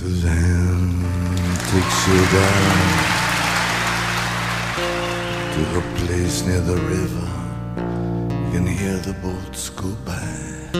Suzanne takes you down to a place near the river. You can hear the boats go by.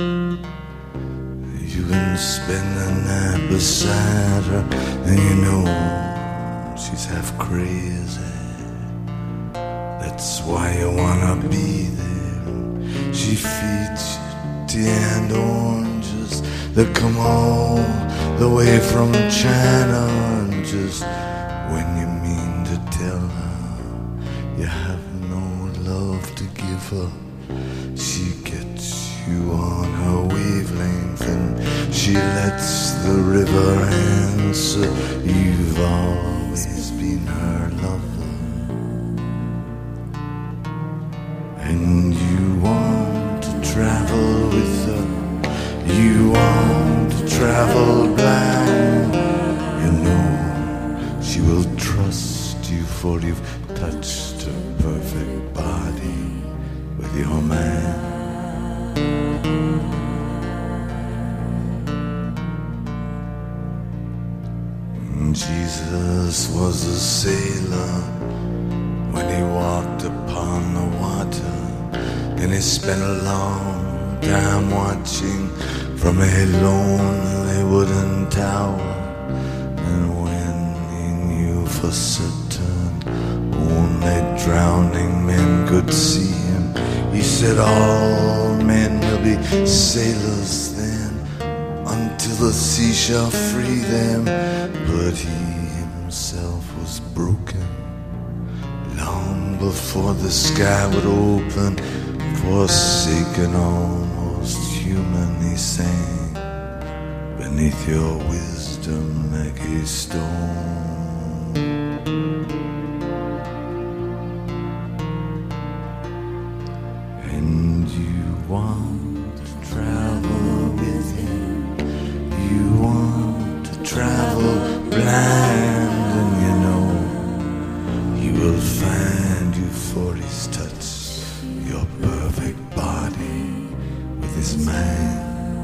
You can spend the night beside her, and you know she's half crazy. That's why you wanna be there. She feeds you tea and oranges that come all the way from China. And just when you mean to tell her you have no love to give her, she gets you on her wavelength, and she lets the river answer. You've always been her lover, and you want to travel with her. You want to travel blind. You know she will trust you, for you've touched her perfect body with your mind. Jesus was a sailor when he walked upon the water, and he spent a long time watching from a lonely wooden tower. And when he knew for certain only drowning men could see him, he said all men will be sailors then, until the sea shall free them. But he himself was broken long before the sky would open. Forsaken, almost human, he sang beneath your wisdom like a stone. And you want to travel with him. You want to travel blind, and you know he will find you, for his touch your perfect body with his mind.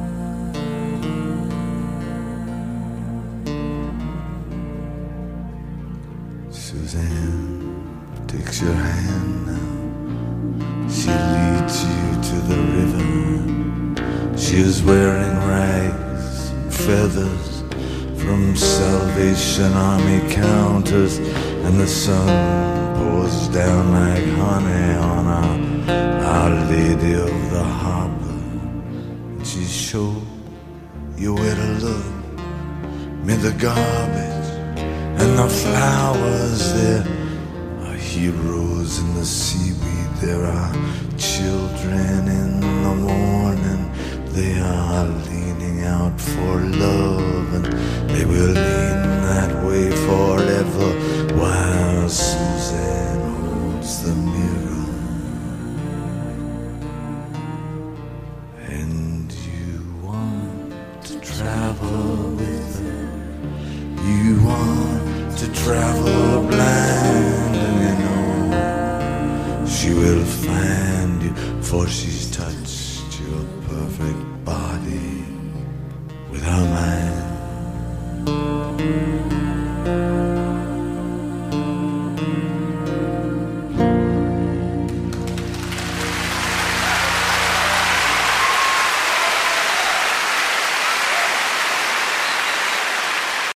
Suzanne takes your hand now. She leads you to the river. She is wearing rags and feathers from Salvation Army counters, and the sun pours down like honey on Our Lady of the Harbor. And she showed you where to look, mid the garbage and the flowers. There are heroes in the seaweed. There are children in the morning. They are leaning out for love, and they will lean that way forever, while Suzanne holds the mirror. And you want to travel with her. You want to travel blind, and you know she will find you, for she's touched your perfect body with her mind.